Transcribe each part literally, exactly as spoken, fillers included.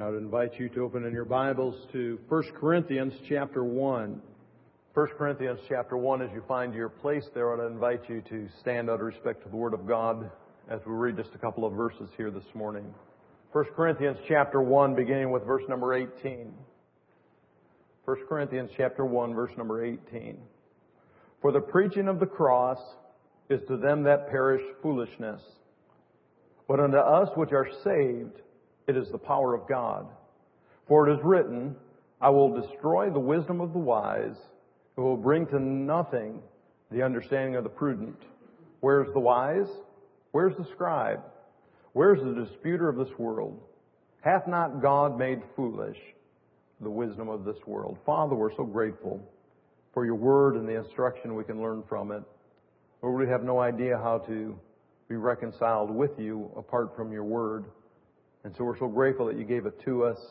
I would invite you to open in your Bibles to First Corinthians chapter one. First Corinthians chapter one, as you find your place there, I would invite you to stand out of respect to the Word of God as we read just a couple of verses here this morning. First Corinthians chapter one, beginning with verse number eighteen. First Corinthians chapter one, verse number eighteen. For the preaching of the cross is to them that perish foolishness, but unto us which are saved it is the power of God. For it is written, I will destroy the wisdom of the wise, and will bring to nothing the understanding of the prudent. Where's the wise? Where's the scribe? Where's the disputer of this world? Hath not God made foolish the wisdom of this world? Father, we're so grateful for your word and the instruction we can learn from it. Lord, we have no idea how to be reconciled with you apart from your word. And so we're so grateful that you gave it to us,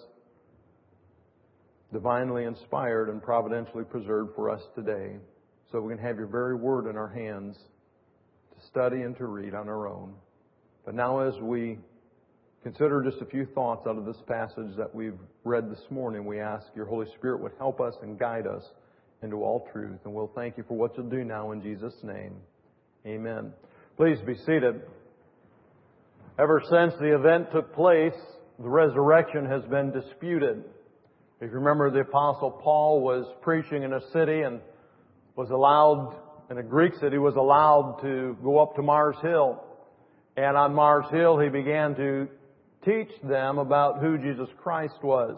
divinely inspired and providentially preserved for us today, so we can have your very word in our hands to study and to read on our own. But now as we consider just a few thoughts out of this passage that we've read this morning, we ask your Holy Spirit would help us and guide us into all truth. And we'll thank you for what you'll do now in Jesus' name. Amen. Please be seated. Ever since the event took place, the resurrection has been disputed. If you remember, the Apostle Paul was preaching in a city and was allowed, in a Greek city, was allowed to go up to Mars Hill. And on Mars Hill, he began to teach them about who Jesus Christ was.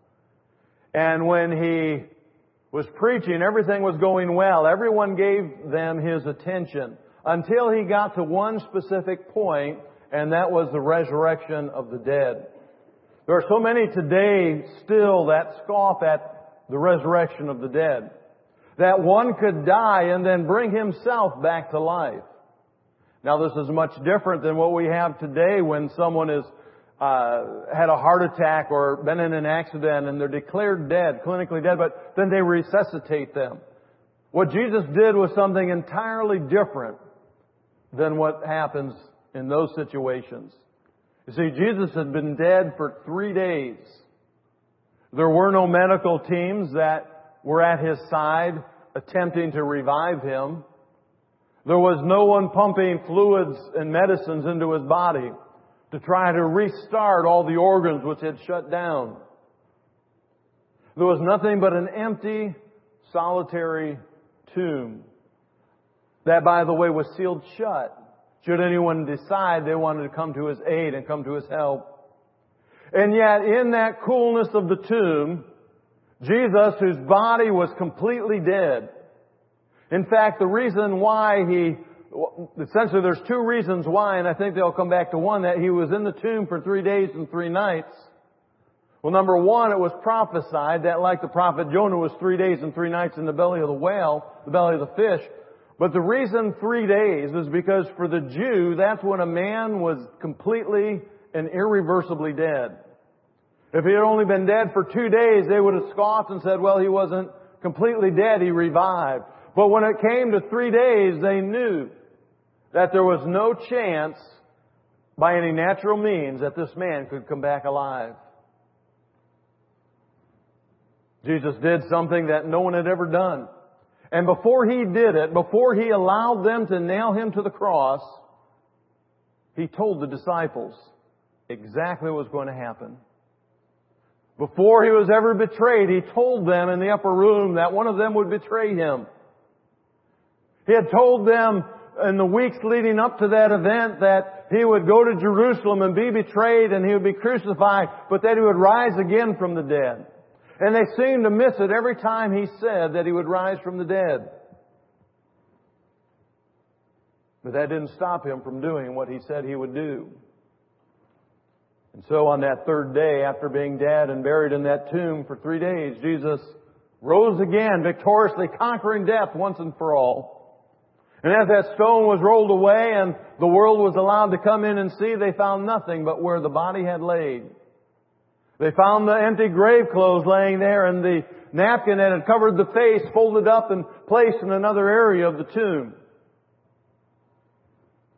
And when he was preaching, everything was going well. Everyone gave them his attention until he got to one specific point, and that was the resurrection of the dead. There are so many today still that scoff at the resurrection of the dead. That one could die and then bring himself back to life. Now this is much different than what we have today when someone has uh, had a heart attack or been in an accident and they're declared dead, clinically dead, but then they resuscitate them. What Jesus did was something entirely different than what happens in those situations. You see, Jesus had been dead for three days. There were no medical teams that were at his side attempting to revive him. There was no one pumping fluids and medicines into his body to try to restart all the organs which had shut down. There was nothing but an empty, solitary tomb that, by the way, was sealed shut. Should anyone decide they wanted to come to his aid and come to his help. And yet, in that coolness of the tomb, Jesus, whose body was completely dead. In fact, the reason why he, essentially there's two reasons why, and I think they'll come back to one, that he was in the tomb for three days and three nights. Well, number one, it was prophesied that like the prophet Jonah was three days and three nights in the belly of the whale, the belly of the fish. But the reason three days is because for the Jew, that's when a man was completely and irreversibly dead. If he had only been dead for two days, they would have scoffed and said, well, he wasn't completely dead, he revived. But when it came to three days, they knew that there was no chance by any natural means that this man could come back alive. Jesus did something that no one had ever done. And before he did it, before he allowed them to nail him to the cross, he told the disciples exactly what was going to happen. Before he was ever betrayed, he told them in the upper room that one of them would betray him. He had told them in the weeks leading up to that event that he would go to Jerusalem and be betrayed and he would be crucified, but that he would rise again from the dead. And they seemed to miss it every time he said that he would rise from the dead. But that didn't stop him from doing what he said he would do. And so on that third day, after being dead and buried in that tomb for three days, Jesus rose again, victoriously conquering death once and for all. And as that stone was rolled away and the world was allowed to come in and see, they found nothing but where the body had laid. They found the empty grave clothes laying there and the napkin that had covered the face folded up and placed in another area of the tomb.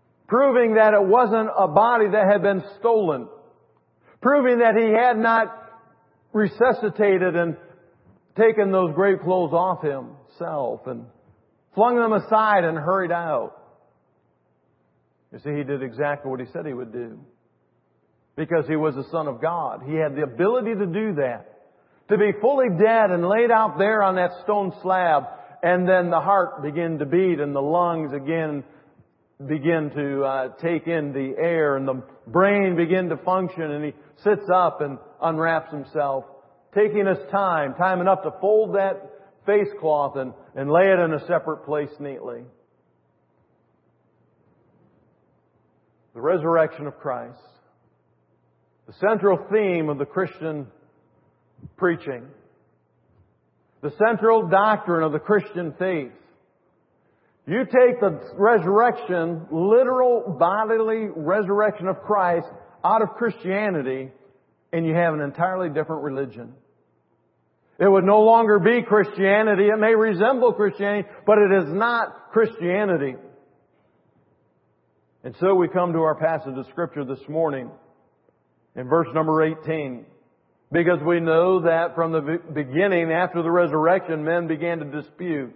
Proving that it wasn't a body that had been stolen. Proving that he had not resuscitated and taken those grave clothes off himself and flung them aside and hurried out. You see, he did exactly what he said he would do. Because he was the Son of God. He had the ability to do that. To be fully dead and laid out there on that stone slab. And then the heart begin to beat and the lungs again begin to uh, take in the air. And the brain begin to function. And he sits up and unwraps himself. Taking his time, time enough to fold that face cloth and, and lay it in a separate place neatly. The resurrection of Christ. The central theme of the Christian preaching. The central doctrine of the Christian faith. You take the resurrection, literal bodily resurrection of Christ out of Christianity, and you have an entirely different religion. It would no longer be Christianity. It may resemble Christianity, but it is not Christianity. And so we come to our passage of Scripture this morning in verse number eighteen. Because we know that from the beginning, after the resurrection, men began to dispute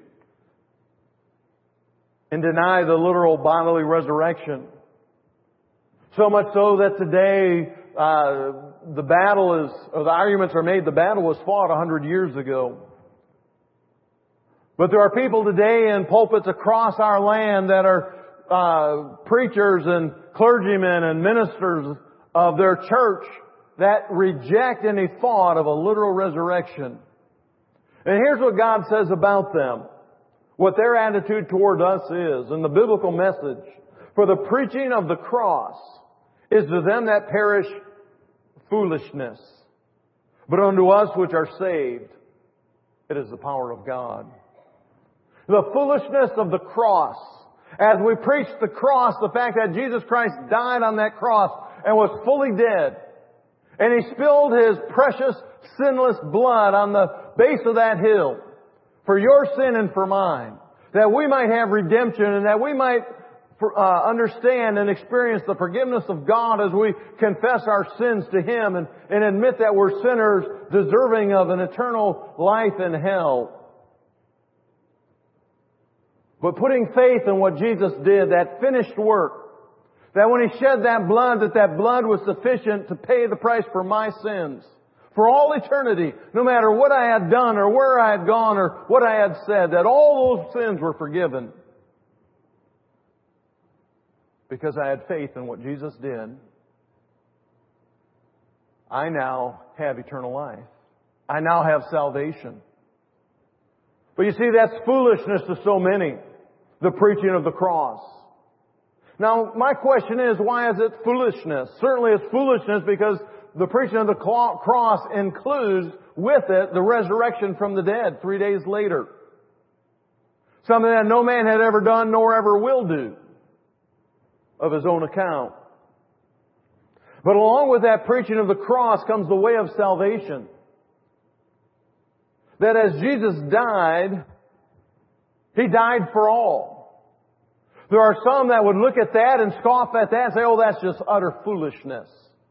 and deny the literal bodily resurrection. So much so that today, uh, the battle is, or the arguments are made, the battle was fought a hundred years ago. But there are people today in pulpits across our land that are uh, preachers and clergymen and ministers of their church that reject any thought of a literal resurrection. And here's what God says about them. What their attitude toward us is. And the biblical message. For the preaching of the cross is to them that perish foolishness. But unto us which are saved, it is the power of God. The foolishness of the cross. As we preach the cross, the fact that Jesus Christ died on that cross and was fully dead. And He spilled His precious, sinless blood on the base of that hill for your sin and for mine. That we might have redemption and that we might uh, understand and experience the forgiveness of God as we confess our sins to Him and, and admit that we're sinners deserving of an eternal life in hell. But putting faith in what Jesus did, that finished work, that when He shed that blood, that that blood was sufficient to pay the price for my sins. For all eternity, no matter what I had done or where I had gone or what I had said, that all those sins were forgiven. Because I had faith in what Jesus did, I now have eternal life. I now have salvation. But you see, that's foolishness to so many, the preaching of the cross. Now, my question is, why is it foolishness? Certainly it's foolishness because the preaching of the cross includes with it the resurrection from the dead three days later. Something that no man had ever done nor ever will do of his own account. But along with that preaching of the cross comes the way of salvation. That as Jesus died, He died for all. There are some that would look at that and scoff at that and say, oh, that's just utter foolishness.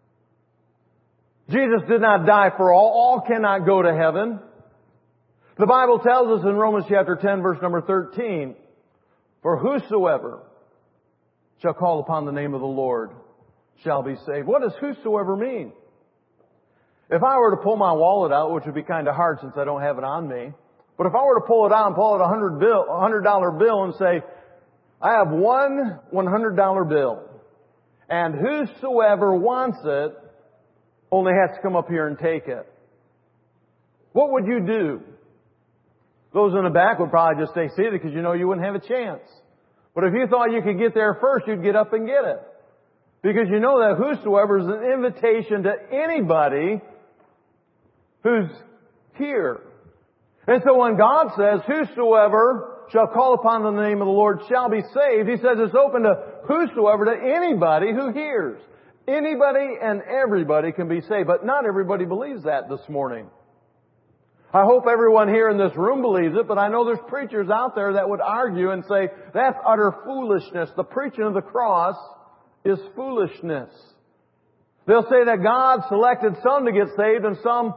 Jesus did not die for all. All cannot go to heaven. The Bible tells us in Romans chapter ten, verse number thirteen, for whosoever shall call upon the name of the Lord shall be saved. What does whosoever mean? If I were to pull my wallet out, which would be kind of hard since I don't have it on me, but if I were to pull it out and pull out a hundred bill, a hundred dollar bill and say, I have one one hundred dollar bill, and whosoever wants it only has to come up here and take it. What would you do? Those in the back would probably just stay seated because you know you wouldn't have a chance. But if you thought you could get there first, you'd get up and get it. Because you know that whosoever is an invitation to anybody who's here. And so when God says, whosoever shall call upon the name of the Lord shall be saved, He says it's open to whosoever, to anybody who hears. Anybody and everybody can be saved. But not everybody believes that this morning. I hope everyone here in this room believes it, but I know there's preachers out there that would argue and say, that's utter foolishness. The preaching of the cross is foolishness. They'll say that God selected some to get saved and some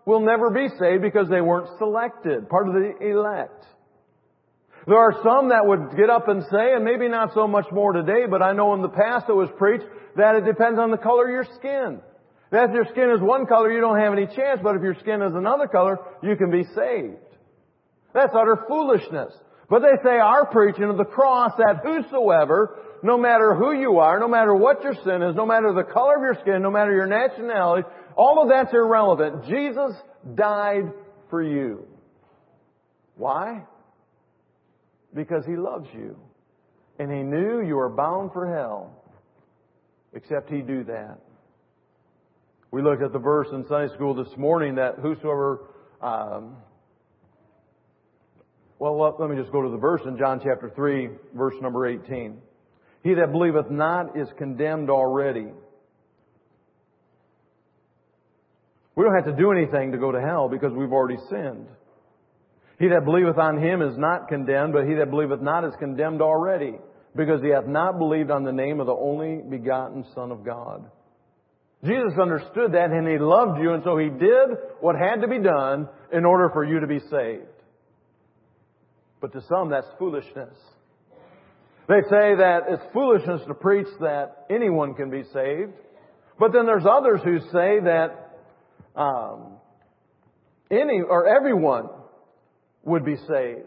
will never be saved because they weren't selected, part of the elect. There are some that would get up and say, and maybe not so much more today, but I know in the past it was preached that it depends on the color of your skin. That if your skin is one color, you don't have any chance, but if your skin is another color, you can be saved. That's utter foolishness. But they say our preaching of the cross, that whosoever, no matter who you are, no matter what your sin is, no matter the color of your skin, no matter your nationality, all of that's irrelevant. Jesus died for you. Why? Because He loves you. And He knew you were bound for hell. Except He do that. We looked at the verse in Sunday school this morning that whosoever... Um, well, let me just go to the verse in John chapter three, verse number eighteen. He that believeth not is condemned already. We don't have to do anything to go to hell because we've already sinned. He that believeth on Him is not condemned, but he that believeth not is condemned already, because he hath not believed on the name of the only begotten Son of God. Jesus understood that, and He loved you, and so He did what had to be done in order for you to be saved. But to some, that's foolishness. They say that it's foolishness to preach that anyone can be saved. But then there's others who say that um, any or everyone would be saved.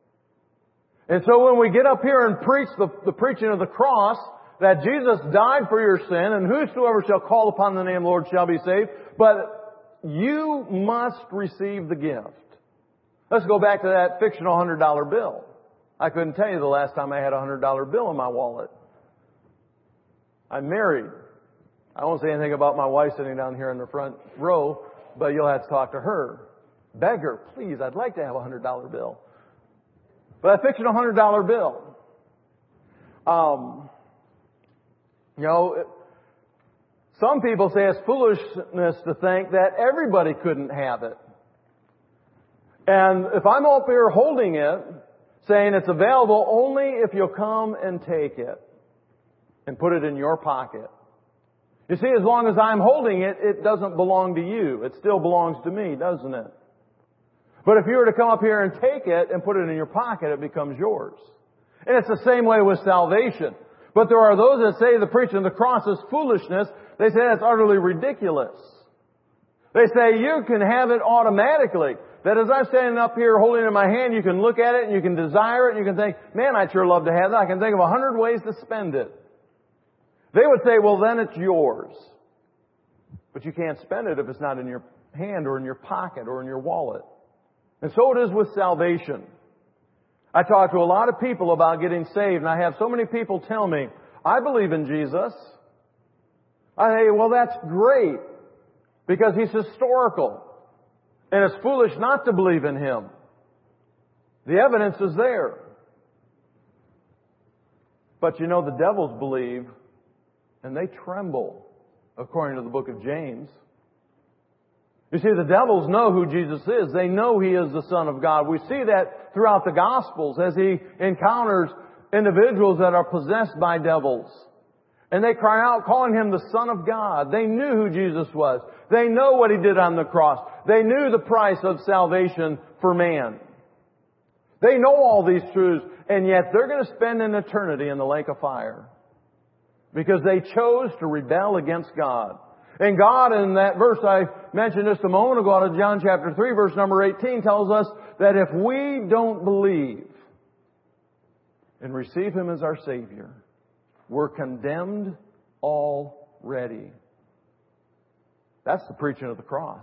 And so when we get up here and preach the, the preaching of the cross, that Jesus died for your sin, and whosoever shall call upon the name of the Lord shall be saved, but you must receive the gift. Let's go back to that fictional one hundred dollar bill. I couldn't tell you the last time I had a one hundred dollar bill in my wallet. I'm married. I won't say anything about my wife sitting down here in the front row, but you'll have to talk to her. Beg her, please, I'd like to have a one hundred dollar bill. But I fictional one hundred dollar bill. Um, you know, some people say it's foolishness to think that everybody couldn't have it. And if I'm up here holding it, saying it's available only if you'll come and take it and put it in your pocket. You see, as long as I'm holding it, it doesn't belong to you. It still belongs to me, doesn't it? But if you were to come up here and take it and put it in your pocket, it becomes yours. And it's the same way with salvation. But there are those that say the preaching of the cross is foolishness. They say that's utterly ridiculous. They say you can have it automatically. That as I'm standing up here holding it in my hand, you can look at it and you can desire it and you can think, man, I'd sure love to have that. I can think of a hundred ways to spend it. They would say, well, then it's yours. But you can't spend it if it's not in your hand or in your pocket or in your wallet. And so it is with salvation. I talk to a lot of people about getting saved, and I have so many people tell me, I believe in Jesus. I say, well, that's great, because He's historical. And it's foolish not to believe in Him. The evidence is there. But you know, the devils believe, and they tremble, according to the book of James. You see, the devils know who Jesus is. They know He is the Son of God. We see that throughout the Gospels as He encounters individuals that are possessed by devils. And they cry out, calling Him the Son of God. They knew who Jesus was. They know what He did on the cross. They knew the price of salvation for man. They know all these truths, and yet they're going to spend an eternity in the lake of fire. Because they chose to rebel against God. And God, in that verse I mentioned just a moment ago out of John chapter three, verse number eighteen, tells us that if we don't believe and receive Him as our Savior, we're condemned already. That's the preaching of the cross.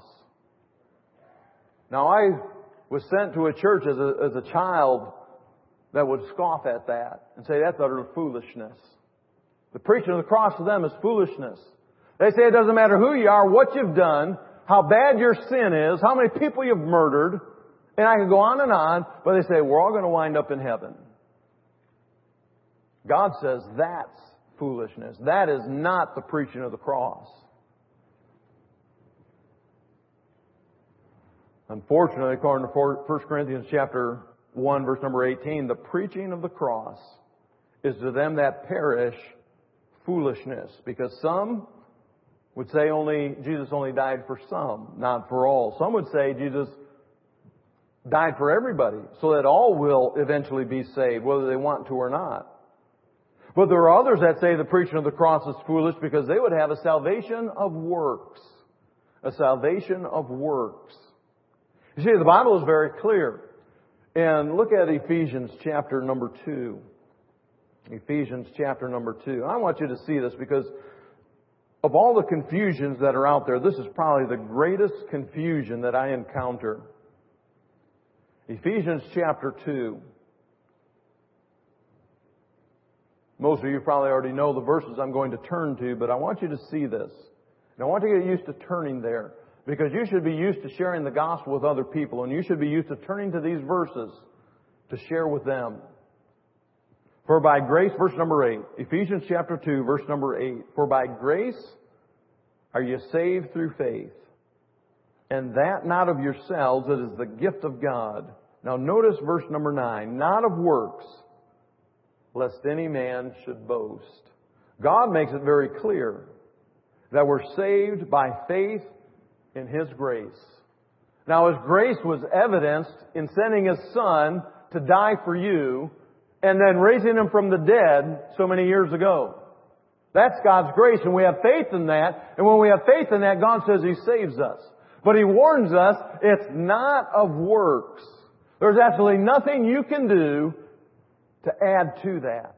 Now, I was sent to a church as a, as a child that would scoff at that and say that's utter foolishness. The preaching of the cross to them is foolishness. They say it doesn't matter who you are, what you've done, how bad your sin is, how many people you've murdered, and I can go on and on, but they say we're all going to wind up in heaven. God says that's foolishness. That is not the preaching of the cross. Unfortunately, according to First Corinthians chapter one, verse number eighteen, the preaching of the cross is to them that perish foolishness, because some would say only Jesus only died for some, not for all. Some would say Jesus died for everybody, so that all will eventually be saved, whether they want to or not. But there are others that say the preaching of the cross is foolish because they would have a salvation of works. A salvation of works. You see, the Bible is very clear. And look at Ephesians chapter number two. Ephesians chapter number two. I want you to see this because of all the confusions that are out there, this is probably the greatest confusion that I encounter. Ephesians chapter two. Most of you probably already know the verses I'm going to turn to, but I want you to see this. And I want you to get used to turning there, because you should be used to sharing the gospel with other people, and you should be used to turning to these verses to share with them. For by grace, verse number eight, Ephesians chapter two, verse number eight, for by grace are you saved through faith, and that not of yourselves, it is the gift of God. Now notice verse number nine, not of works, lest any man should boast. God makes it very clear that we're saved by faith in His grace. Now His grace was evidenced in sending His Son to die for you and then raising Him from the dead so many years ago. That's God's grace, and we have faith in that. And when we have faith in that, God says He saves us. But He warns us, it's not of works. There's absolutely nothing you can do to add to that.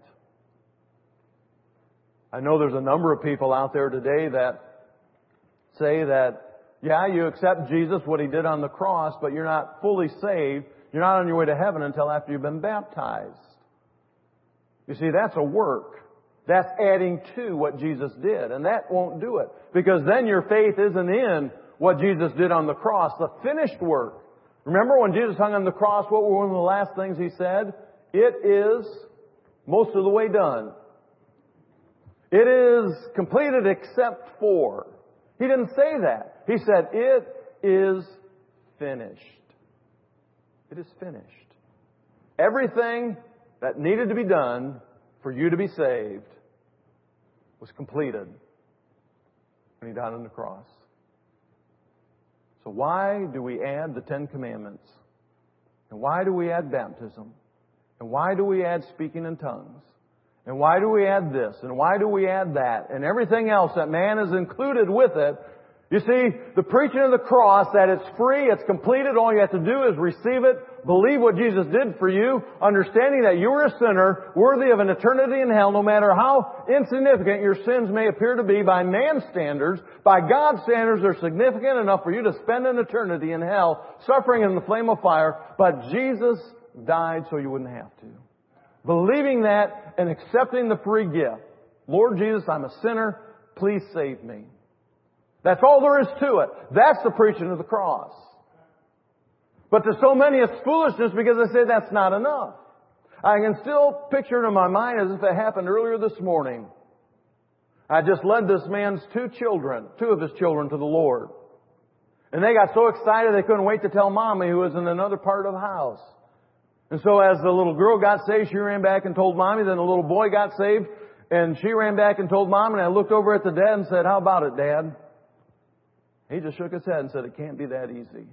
I know there's a number of people out there today that say that, yeah, you accept Jesus, what He did on the cross, but you're not fully saved. You're not on your way to heaven until after you've been baptized. You see, that's a work. That's adding to what Jesus did. And that won't do it. Because then your faith isn't in what Jesus did on the cross, the finished work. Remember when Jesus hung on the cross, what were one of the last things He said? It is most of the way done. It is completed except for. He didn't say that. He said, it is finished. It is finished. Everything that needed to be done for you to be saved was completed when He died on the cross. So why do we add the Ten Commandments? And why do we add baptism? And why do we add speaking in tongues? And why do we add this? And why do we add that? And everything else that man is included with it. You see, the preaching of the cross, that it's free, it's completed, all you have to do is receive it, believe what Jesus did for you, understanding that you are a sinner, worthy of an eternity in hell, no matter how insignificant your sins may appear to be by man's standards. By God's standards, they're significant enough for you to spend an eternity in hell, suffering in the flame of fire. But Jesus died so you wouldn't have to. Believing that and accepting the free gift. Lord Jesus, I'm a sinner. Please save me. That's all there is to it. That's the preaching of the cross. But to so many it's foolishness because they say that's not enough. I can still picture it in my mind as if it happened earlier this morning. I just led this man's two children, two of his children to the Lord. And they got so excited they couldn't wait to tell Mommy, who was in another part of the house. And so as the little girl got saved, she ran back and told Mommy. Then the little boy got saved, and she ran back and told Mom. And I looked over at the dad and said, how about it, Dad? He just shook his head and said, it can't be that easy.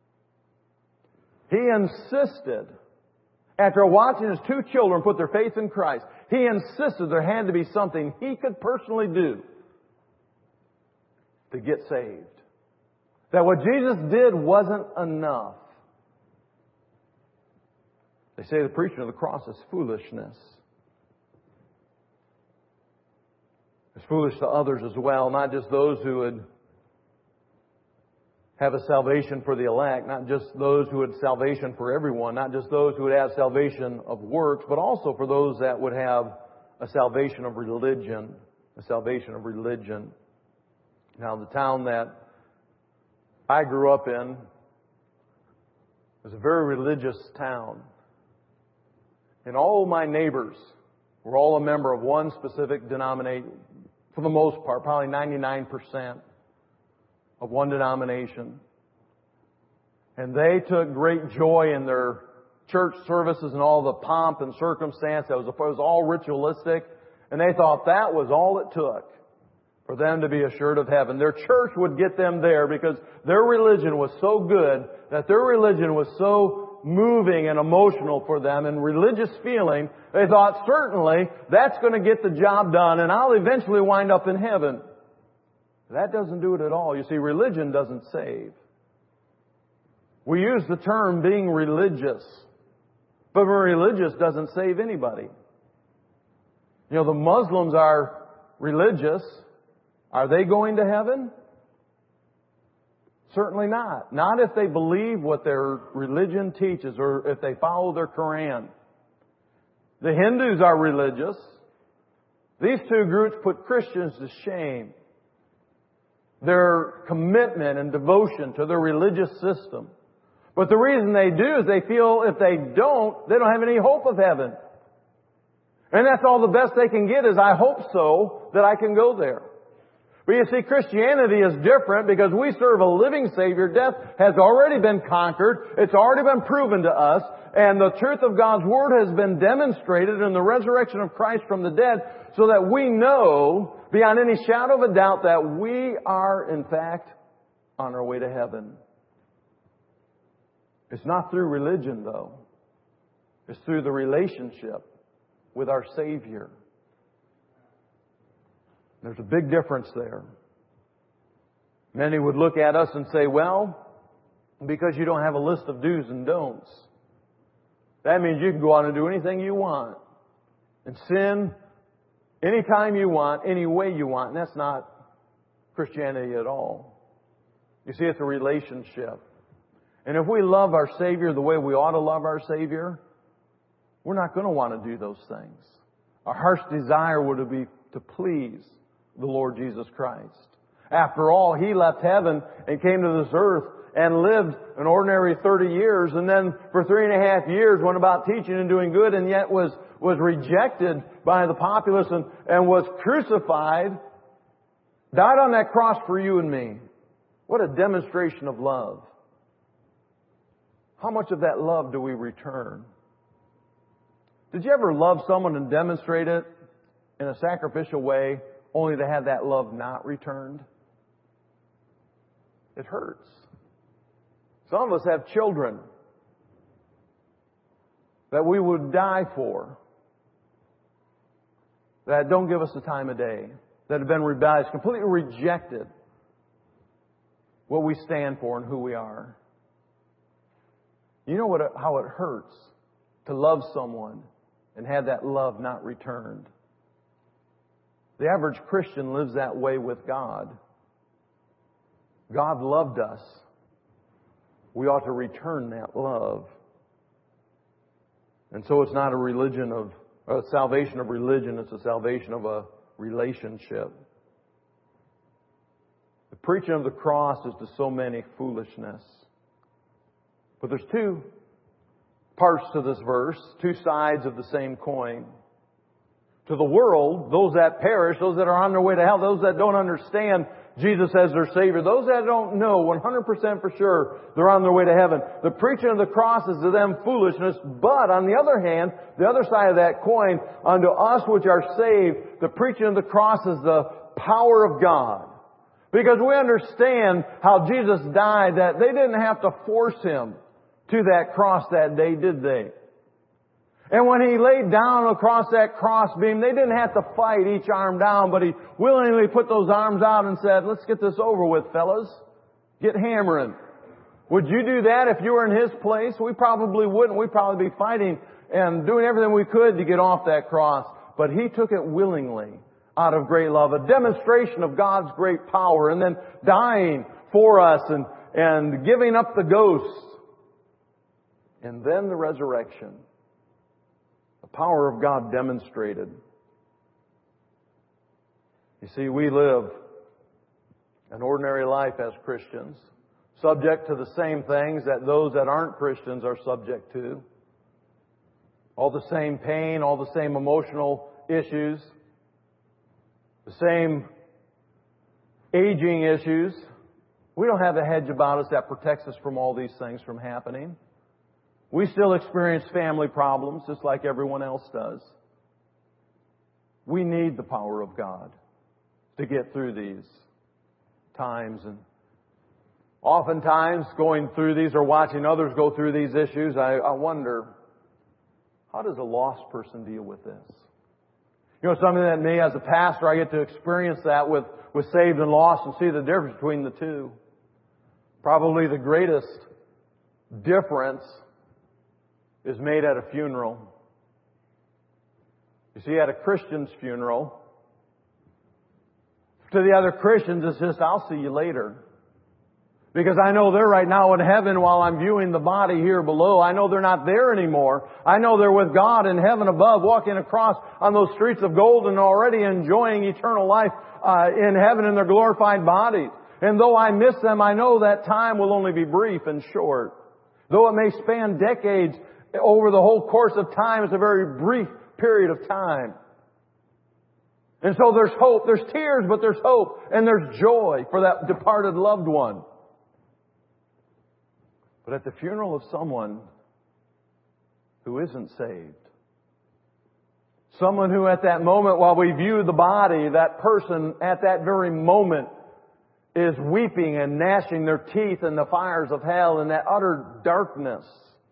He insisted, after watching his two children put their faith in Christ, he insisted there had to be something he could personally do to get saved. That what Jesus did wasn't enough. They say the preaching of the cross is foolishness. It's foolish to others as well, not just those who would have a salvation for the elect, not just those who had salvation for everyone, not just those who would have salvation of works, but also for those that would have a salvation of religion, a salvation of religion. Now, the town that I grew up in was a very religious town. And all of my neighbors were all a member of one specific denomination, for the most part, probably ninety-nine percent. Of one denomination. And they took great joy in their church services and all the pomp and circumstance. That was, it was all ritualistic. And they thought that was all it took for them to be assured of heaven. Their church would get them there because their religion was so good, that their religion was so moving and emotional for them and religious feeling, they thought, certainly, that's going to get the job done and I'll eventually wind up in heaven. That doesn't do it at all. You see, religion doesn't save. We use the term being religious, but religious doesn't save anybody. You know, the Muslims are religious. Are they going to heaven? Certainly not. Not if they believe what their religion teaches or if they follow their Quran. The Hindus are religious. These two groups put Christians to shame. Their commitment and devotion to their religious system. But the reason they do is they feel if they don't, they don't have any hope of heaven. And that's all the best they can get is, I hope so, that I can go there. But you see, Christianity is different because we serve a living Savior. Death has already been conquered. It's already been proven to us. And the truth of God's Word has been demonstrated in the resurrection of Christ from the dead so that we know beyond any shadow of a doubt that we are, in fact, on our way to heaven. It's not through religion, though. It's through the relationship with our Savior. There's a big difference there. Many would look at us and say, well, because you don't have a list of do's and don'ts, that means you can go out and do anything you want and sin anytime you want, any way you want. And that's not Christianity at all. You see, it's a relationship. And if we love our Savior the way we ought to love our Savior, we're not going to want to do those things. Our heart's desire would be to please the Lord Jesus Christ. After all, He left heaven and came to this earth and lived an ordinary thirty years, and then for three and a half years went about teaching and doing good, and yet was, was rejected by the populace and, and was crucified, died on that cross for you and me. What a demonstration of love. How much of that love do we return? Did you ever love someone and demonstrate it in a sacrificial way only to have that love not returned? It hurts. Some of us have children that we would die for, that don't give us the time of day, that have been rebellious, completely rejected what we stand for and who we are. You know what, how it hurts to love someone and have that love not returned. The average Christian lives that way with God. God loved us. We ought to return that love. And so it's not a religion of, a salvation of religion, it's a salvation of a relationship. The preaching of the cross is to so many foolishness. But there's two parts to this verse, two sides of the same coin. To the world, those that perish, those that are on their way to hell, those that don't understand Jesus as their Savior, those that don't know one hundred percent for sure they're on their way to heaven. The preaching of the cross is to them foolishness, but on the other hand, the other side of that coin, unto us which are saved, the preaching of the cross is the power of God. Because we understand how Jesus died, that they didn't have to force Him to that cross that day, did they? And when He laid down across that cross beam, they didn't have to fight each arm down, but He willingly put those arms out and said, let's get this over with, fellas. Get hammering. Would you do that if you were in His place? We probably wouldn't. We'd probably be fighting and doing everything we could to get off that cross. But He took it willingly out of great love, a demonstration of God's great power, and then dying for us and, and giving up the ghost. And then the resurrection. The power of God demonstrated. You see, we live an ordinary life as Christians, subject to the same things that those that aren't Christians are subject to. All the same pain, all the same emotional issues, the same aging issues. We don't have a hedge about us that protects us from all these things from happening. We still experience family problems just like everyone else does. We need the power of God. to get through these times. And oftentimes going through these or watching others go through these issues, I, I wonder, how does a lost person deal with this? You know, something that me as a pastor, I get to experience that with, with saved and lost and see the difference between the two. Probably the greatest difference is made at a funeral. You see, at a Christian's funeral, to the other Christians, it's just, I'll see you later. Because I know they're right now in heaven while I'm viewing the body here below. I know they're not there anymore. I know they're with God in heaven above, walking across on those streets of gold and already enjoying eternal life uh, in heaven in their glorified bodies. And though I miss them, I know that time will only be brief and short. Though it may span decades, over the whole course of time, it's a very brief period of time. And so there's hope. There's tears, but there's hope. And there's joy for that departed loved one. But at the funeral of someone who isn't saved, someone who at that moment, while we view the body, that person at that very moment is weeping and gnashing their teeth in the fires of hell in that utter darkness.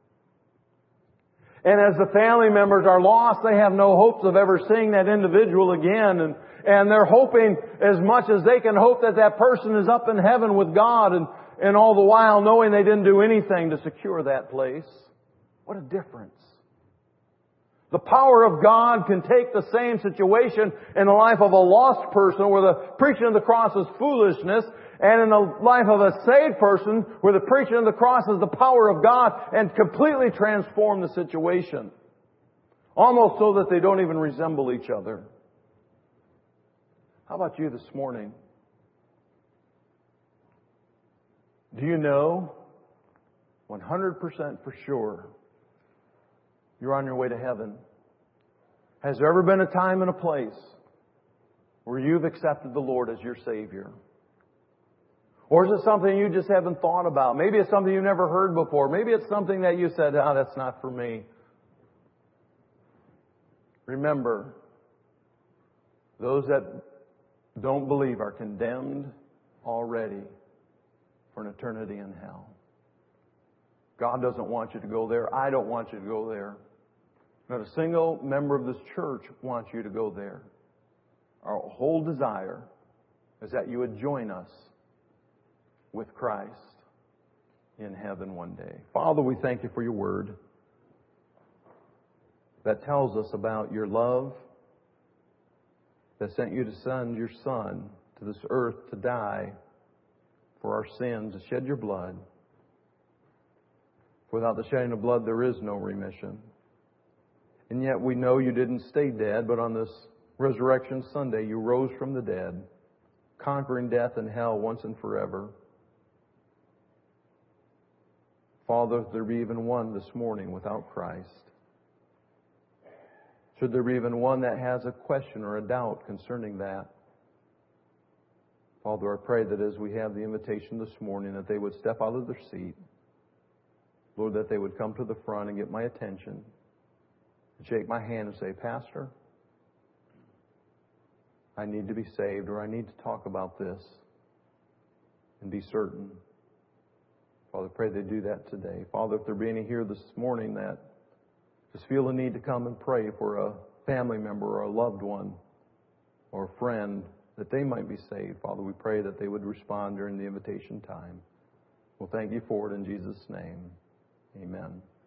And as the family members are lost, they have no hopes of ever seeing that individual again. And, and they're hoping as much as they can hope that that person is up in heaven with God, and, and all the while knowing they didn't do anything to secure that place. What a difference. The power of God can take the same situation in the life of a lost person where the preaching of the cross is foolishness, and in the life of a saved person where the preaching of the cross is the power of God, and completely transform the situation. Almost so that they don't even resemble each other. How about you this morning? Do you know one hundred percent for sure you're on your way to heaven? Has there ever been a time and a place where you've accepted the Lord as your Savior? Or is it something you just haven't thought about? Maybe it's something you never heard before. Maybe it's something that you said, oh, that's not for me. Remember, those that don't believe are condemned already for an eternity in hell. God doesn't want you to go there. I don't want you to go there. Not a single member of this church wants you to go there. Our whole desire is that you would join us with Christ in heaven one day. Father, we thank you for your word that tells us about your love that sent you to send your Son to this earth to die for our sins, to shed your blood. Without the shedding of blood, there is no remission. And yet we know you didn't stay dead, but on this Resurrection Sunday, you rose from the dead, conquering death and hell once and forever. Father, if there be even one this morning without Christ, should there be even one that has a question or a doubt concerning that, Father, I pray that as we have the invitation this morning, that they would step out of their seat. Lord, that they would come to the front and get my attention, and shake my hand and say, Pastor, I need to be saved, or I need to talk about this and be certain. Father, pray they do that today. Father, if there be any here this morning that just feel the need to come and pray for a family member or a loved one or a friend, that they might be saved, Father, we pray that they would respond during the invitation time. Well, thank you for it in Jesus' name. Amen.